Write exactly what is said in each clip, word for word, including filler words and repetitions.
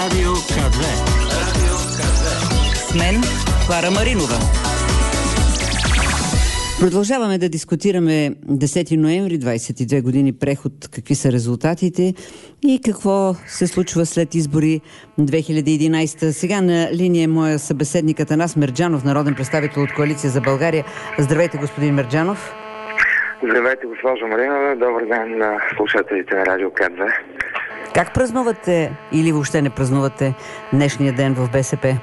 Радио КАДВЕ. С мен Клара Маринова. Продължаваме да дискутираме десети ноември, двадесет и две години преход, какви са резултатите и какво се случва след избори две хиляди и единадесета. Сега на линия е моя събеседник Атанас Мерджанов, народен представител от Коалиция за България. Здравейте, господин Мерджанов. Здравейте, госпожо Маринова. Добър ден на слушателите на Радио КАДВЕ. Как празнувате или въобще не празнувате днешния ден в БСП?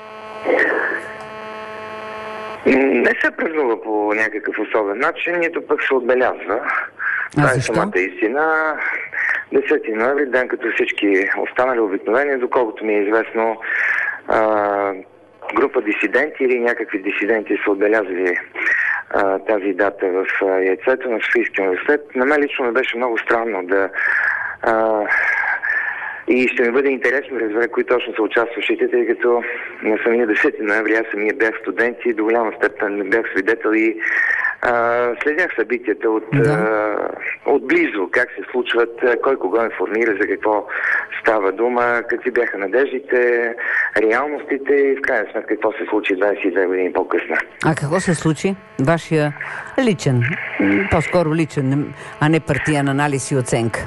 Не се празнува по някакъв особен начин, нито пък се отбелязва. Това е самата истина. десети ноември, ден като всички останали обикновени, доколкото ми е известно, а, група дисиденти или някакви дисиденти са отбелязали а, тази дата в а, яйцето на Софийския университет. На мен лично ми беше много странно да... А, И ще ми бъде интересно да разбера кои точно са участващите, тъй като на самия десети ноември аз самия бях студент и до голяма степен не бях свидетел и а, следях събитията от, да. а, отблизо, как се случват, кой кого информира, за какво става дума, какви бяха надеждите, реалностите и в крайна сметка какво се случи двадесет и две години по-късно. А какво се случи? Вашия личен, по-скоро личен, а не партиен анализ и оценка?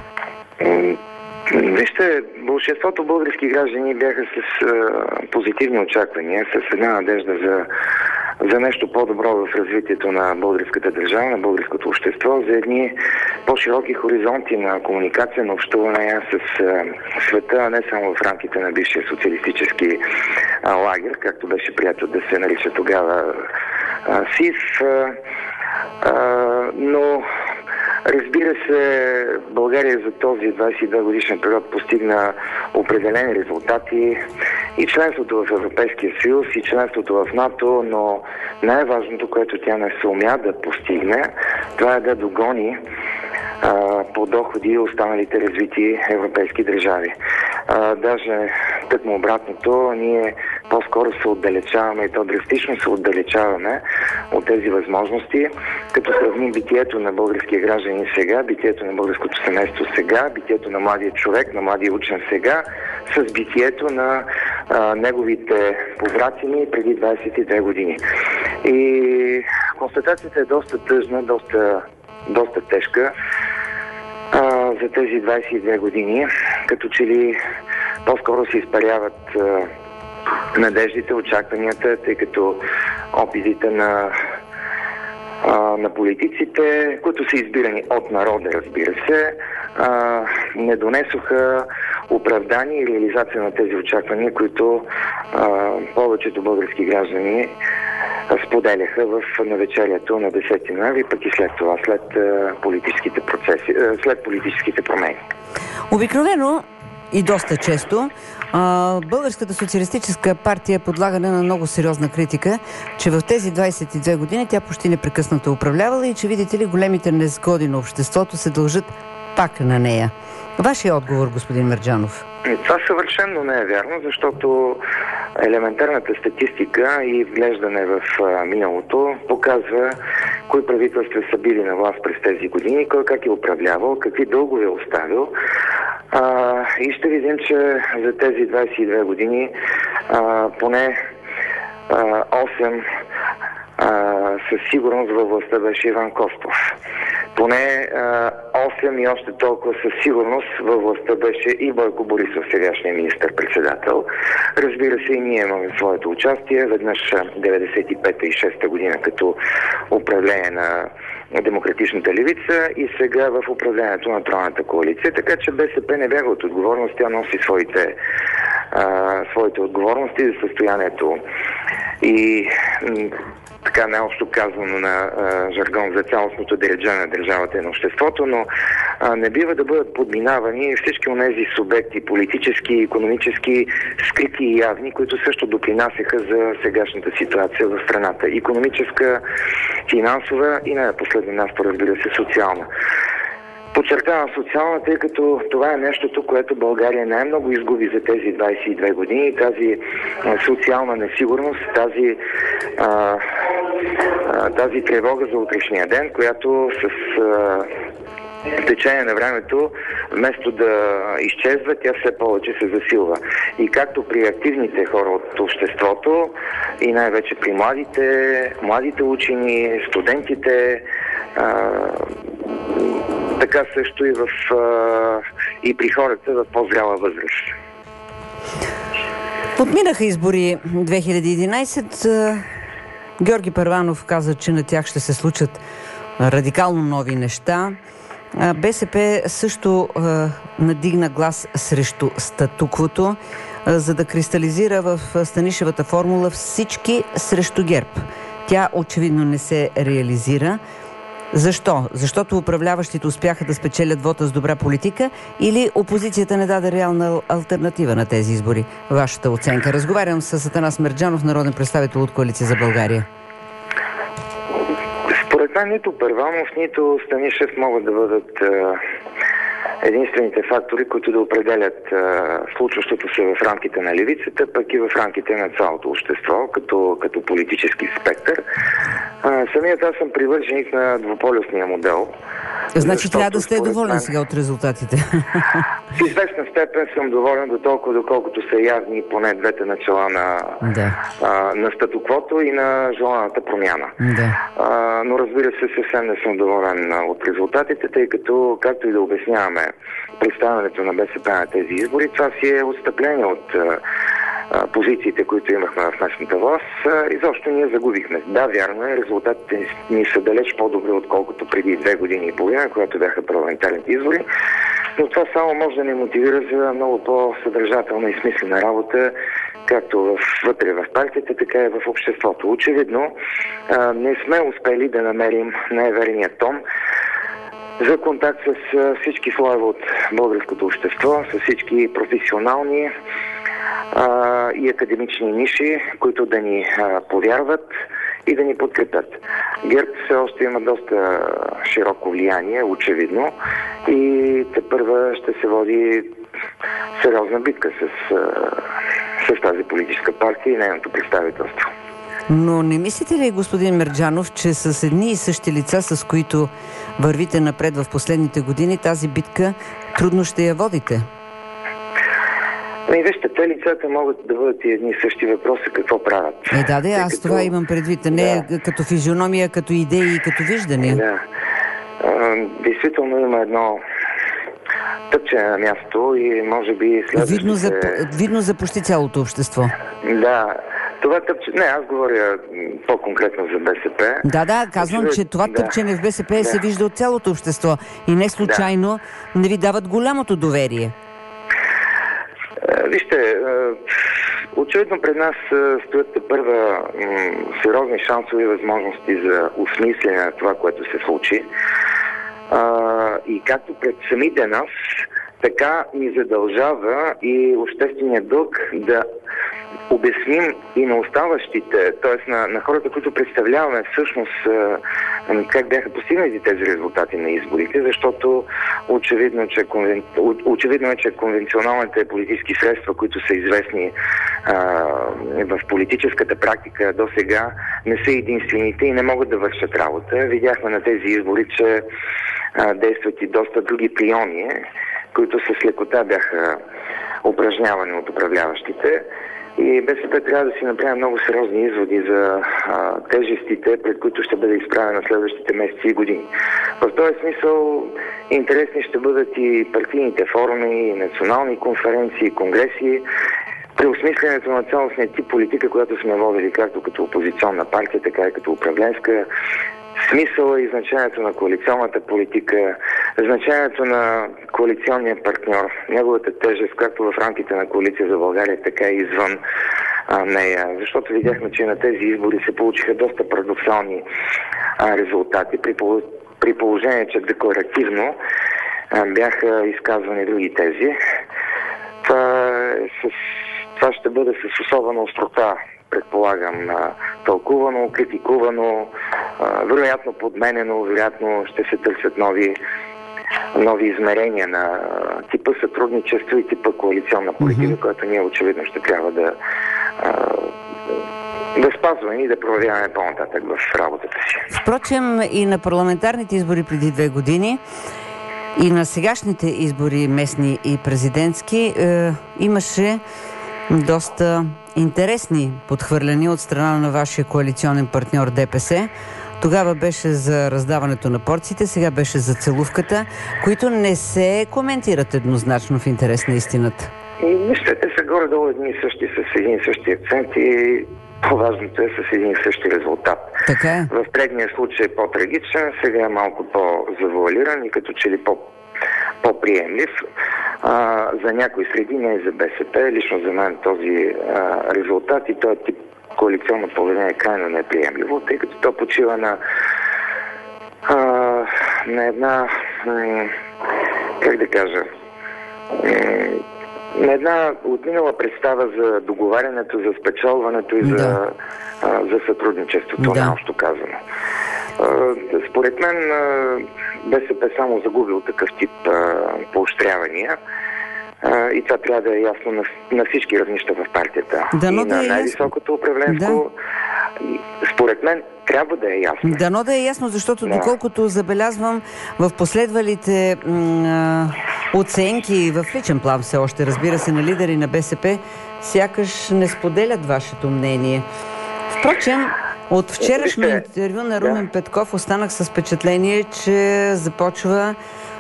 Вижте, большинството български граждани бяха с а, позитивни очаквания, с една надежда за, за нещо по-добро в развитието на българската държава, на българското общество, за едни по-широки хоризонти на комуникация, на общуване с а, света, а не само в рамките на бившия социалистически а, лагер, както беше прието да се нарича тогава а, СИФ. А, а, но... Разбира се, България за този двадесет и две годишен период постигна определени резултати и членството в Европейския съюз, и членството в НАТО, но най-важното, което тя не се умя да постигне, това е да догони а, по доходи останалите развити европейски държави. А, даже тъкмо обратното, ние по-скоро се отдалечаваме и то драстично се отдалечаваме от тези възможности, като сравним битието на българския гражданин сега, битието на българското семейство сега, битието на младия човек, на младия учен сега, с битието на а, неговите побратими преди двадесет и две години. И констатацията е доста тъжна, доста, доста тежка а, за тези двадесет и две години, като че ли по-скоро се изпаряват а, надеждите, очакванията, тъй като опитите на, а, на политиците, които са избирани от народа, разбира се, а, не донесоха оправдание и реализация на тези очаквания, които а, повечето български граждани споделяха в навечерието на десети ноември, пък и след това, след а, политическите процеси, а, след политическите промени. Обикновено и доста често а, Българската социалистическа партия е подлагана на много сериозна критика, че в тези двадесет и две години тя почти непрекъснато управлявала и че, видите ли, големите незгоди на обществото се дължат пак на нея. Вашия отговор, господин Мерджанов? Това съвършено не е вярно, защото елементарната статистика и вглеждане в а, миналото показва кои правителства са били на власт през тези години, кой как е управлявал, какви дългове е оставил. А, и ще видим, че за тези двадесет и две години а, поне а, осем а, със сигурност във властта беше Иван Костов. Поне а, осем и още толкова със сигурност във властта беше и Бойко Борисов, сегашния министър-председател. Разбира се, и ние имаме своето участие. Веднъж деветдесет и пета и шеста година като управление на Демократичната левица и сега в управлението на Тройната коалиция. Така че БСП не бяга от отговорност, тя носи своите, а, своите отговорности за състоянието и така най-общо казано на а, жаргон за цялостното дереджане на държавата и на обществото, но а, не бива да бъдат подминавани всички онези субекти, политически, икономически, скрити и явни, които също допринасяха за сегашната ситуация в страната. Икономическа, финансова и не на последно място, разбира се, социална. Подчертавам социална, тъй като това е нещото, което България най-много изгуби за тези двадесет и две години. Тази а, социална несигурност, тази, а, а, тази тревога за утрешния ден, която с а, в течение на времето, вместо да изчезва, тя все повече се засилва. И както при активните хора от обществото, и най-вече при младите, младите учени, студентите, а, така също и, в, а, и при хората в по-зряла възраст. Отминаха избори две хиляди и единадесет. Георги Първанов каза, че на тях ще се случат радикално нови неща. БСП също а, надигна глас срещу статуквото, а, за да кристализира в Станишевата формула всички срещу ГЕРБ. Тя очевидно не се реализира. Защо? Защото управляващите успяха да спечелят вота с добра политика или опозицията не даде реална алтернатива на тези избори? Вашата оценка. Разговарям с Атанас Мерджанов, народен представител от Коалиция за България. Според мен нито Първанов, нито Станишев могат да бъдат а, единствените фактори, които да определят а, случващото се в рамките на левицата, пък и в рамките на цялото общество, като, като политически спектър. А, самият аз съм привърженик на двуполюсния модел. Значи трябва да сте доволен мен... сега от резултатите. В известна степен съм доволен до толкова, доколкото са явни поне двете начала на, да. а, на статуквото и на желаната промяна. Да. А, но разбира се, съвсем не съм доволен от резултатите, тъй като, както и да обясняваме представянето на БСП на тези избори, това си е отстъпление от а, позициите, които имахме в местната власт. Изобщо ние загубихме. Да, вярно е, резултатите ни са далеч по-добри, отколкото преди две години и половина, когато бяха парламентарните избори, но това само може да ни мотивира за много по-съдържателна и смислена работа, както вътре в партията, така и в обществото. Очевидно, не сме успели да намерим най-верният тон за контакт с всички слоеве от българското общество, с всички професионални а, и академични ниши, които да ни а, повярват и да ни подкрепят. ГЕРБ все още има доста широко влияние, очевидно, и тепърва ще се води сериозна битка с, с тази политическа партия и нейното представителство. Но не мислите ли, господин Мерджанов, че с едни и същи лица, с които вървите напред в последните години, тази битка трудно ще я водите? И вижте, те лицата могат да бъдат и едни и същи въпроси, какво правят. Е, да, да, аз като... това имам предвид. Не да. Като физиономия, като идеи и като виждане. Да. А, действително има едно тъпче на място и може би следващите... Видно за, видно за почти цялото общество. Да. Това тъпче... Не, аз говоря по-конкретно за БСП. Да, да, казвам, Очевид... че това да. тъпчене в БСП да. се вижда от цялото общество. И не случайно да. не ви дават голямото доверие. Вижте, очевидно пред нас стоят първа сериозни шансови възможности за осмислене на това, което се случи. И както пред самите нас, така ни задължава и общественият дълг да обясним и на оставащите, т.е. на, на хората, които представляваме всъщност как бяха постигнати тези резултати на изборите, защото очевидно, че конвен... очевидно е, че конвенционалните политически средства, които са известни а, в политическата практика до сега, не са единствените и не могат да вършат работа. Видяхме на тези избори, че а, действат и доста други прийоми, които с лекота бяха упражнявани от управляващите. И БСП трябва да си направи много сериозни изводи за а, тежестите, пред които ще бъде изправена следващите месеци и години. В този смисъл интересни ще бъдат и партийните форуми, и национални конференции, и конгреси, при осмисленето на цялостния тип политика, която сме водили както като опозиционна партия, така и като управленска. Смисъла и значението на коалиционната политика, значението на коалиционния партньор, неговата тежест, както в рамките на Коалиция за България, така и извън а, нея. Защото видяхме, че на тези избори се получиха доста парадоксални а, резултати, при, при положение, че декларативно а, бяха изказвани други тези. Това, с, това ще бъде с особена острота, предполагам, тълкувано, критикувано, вероятно подменено, вероятно ще се търсят нови, нови измерения на типа сътрудничество и типа коалиционна политика, mm-hmm. която ние очевидно ще трябва да, да спазваме и да проявяваме по-нататък в работата си. Впрочем, и на парламентарните избори преди две години И на сегашните избори, местни и президентски, е, имаше доста интересни подхвърляния от страна на вашия коалиционен партньор ДПС. Тогава беше за раздаването на порциите, сега беше за целувката, които не се коментират еднозначно в интерес на истината. Вижте, те са горе-долу едни и същи, с един и същи акцент и по-важното е с един и същи резултат. Така е. В предния случай е по-трагичен, сега е малко по-завуалиран и като че ли по- по-приемлив. А, за някои среди, не и за БСП. Лично за мен този а, резултат и този тип коалиционно поведение е крайно неприемливо, тъй като то почива на, а, на една, м- как да кажа, м- на една отминала представа за договарянето, за спечелването и да. за, а, за сътрудничеството, да. Наобщо казано. А, според мен а, БСП само загубил такъв тип а, поощрявания. Uh, и това трябва да е ясно на, на всички равнища в партията. Дано и да на е най-високото управленско. Да. Според мен трябва да е ясно. Дано да е ясно, защото да. Доколкото забелязвам в последвалите м- оценки в личен план все още, разбира се, на лидери на БСП, сякаш не споделят вашето мнение. Впрочем, от вчерашно Вижте, интервю на Румен да. Петков останах с впечатление, че започва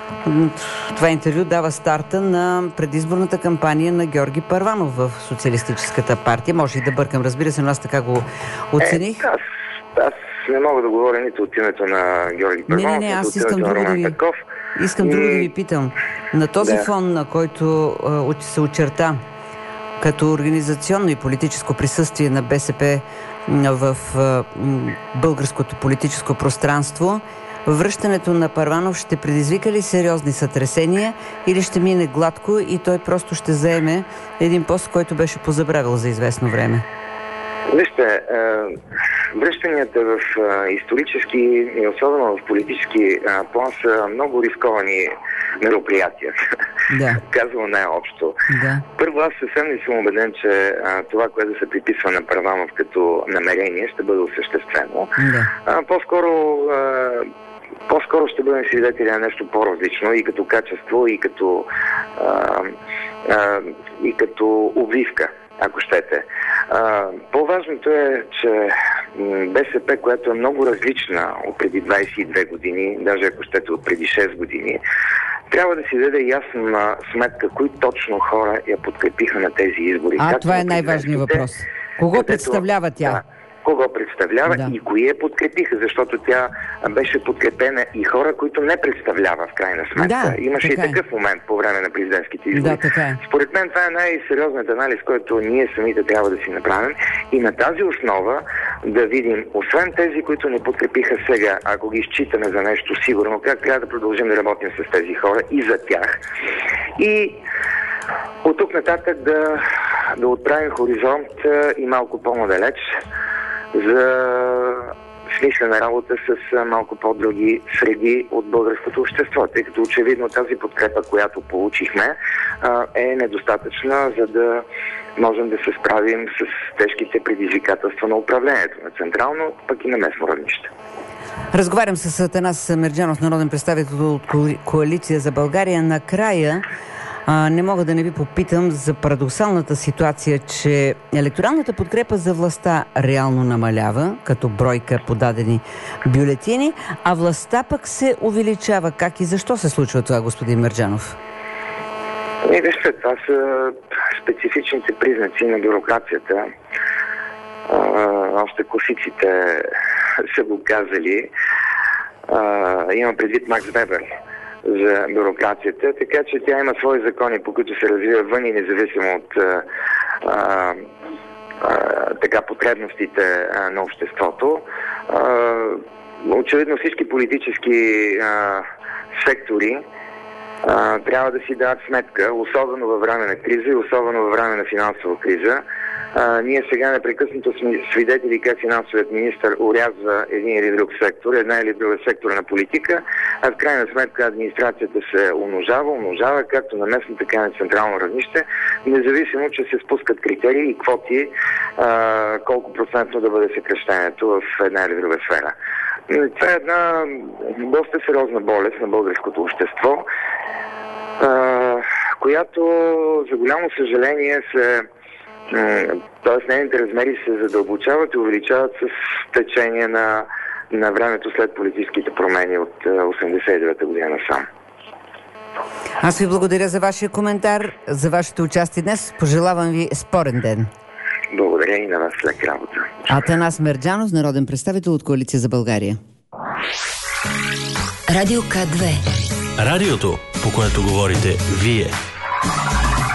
това интервю дава старта на предизборната кампания на Георги Първанов в Социалистическата партия. Може и да бъркам, разбира се, но аз така го оцених. Е, аз, аз не мога да говоря нито от името на Георги Първанов, не, не, не, аз искам друго да ви, Петков. искам и... друго да ви питам. На този да. фон, на който а, се очерта като организационно и политическо присъствие на БСП в а, българското политическо пространство, връщането на Първанов ще предизвика ли сериозни сътресения или ще мине гладко и той просто ще заеме един пост, който беше позабравил за известно време? Вижте, връщанията в исторически и особено в политически план са много рисковани мероприятия. Да. Казвам най-общо. Да. Първо, аз съвсем не съм убеден, че а, това, което се приписва на Първанов като намерение, ще бъде осъществено. Да. А, по-скоро а, по-скоро ще бъдем свидетели на нещо по-различно и като качество, и като а, а, и като обвивка, ако щете. А, по-важното е, че БСП, която е много различна от преди двайсет и две години, даже ако щете от преди шест години, трябва да си даде ясна сметка, кои точно хора я подкрепиха на тези избори. А, как това е най-важният въпрос. Кого където, представлява тя? Да, кого представлява да. И кои я подкрепиха, защото тя беше подкрепена и хора, които не представлява в крайна сметка. Да, имаше и е. такъв момент по време на президентските избори. Да, така е. Според мен това е най-сериозният анализ, който ние самите трябва да си направим и на тази основа да видим, освен тези, които не подкрепиха сега, ако ги считаме за нещо сигурно, как трябва да продължим да работим с тези хора и за тях. И от тук нататък да, да отправим хоризонт и малко по-надалеч за смислена работа с малко по-други среди от българското общество, тъй като очевидно тази подкрепа, която получихме, е недостатъчна, за да можем да се справим с тежките предизвикателства на управлението на централно, пък и на местно равнище. Разговарям с Атанас Мерджанов, народен представител от Коалиция за България. Накрая А, не мога да не ви попитам за парадоксалната ситуация, че електоралната подкрепа за властта реално намалява, като бройка подадени бюлетини, а властта пък се увеличава. Как и защо се случва това, господин Мерджанов? Не, вижте, това са специфичните признаци на бюрокрацията. А, още класиците са го казали. А, имам предвид Макс Вебер за бюрокрацията, така че тя има свои закони, по които се развива вън и независимо от а, а, а, така потребностите а, на обществото. А, очевидно всички политически а, сектори а, трябва да си дадат сметка, особено във време на криза и особено във време на финансова криза. А, ние сега непрекъснато сме свидетели как финансовият министър орязва един или друг сектор, една или друга сектора на политика, а в крайна сметка администрацията се умножава, умножава както на местно, така и на централно равнище, независимо, че се спускат критерии и квоти а, колко процентно да бъде съкращението в една или друга сфера. Това е една доста сериозна болест на българското общество, която за голямо съжаление се, т.е. нейните размери се задълбочават и увеличават с течение на, на времето след политическите промени от осемдесет и девета година насам. Аз ви благодаря за вашия коментар, за вашето участие днес. Пожелавам ви спорен ден. Благодаря и на вас, лек работа. Атанас Мерджанов, народен представител от Коалиция за България. Радио К две. Радиото, по което говорите вие.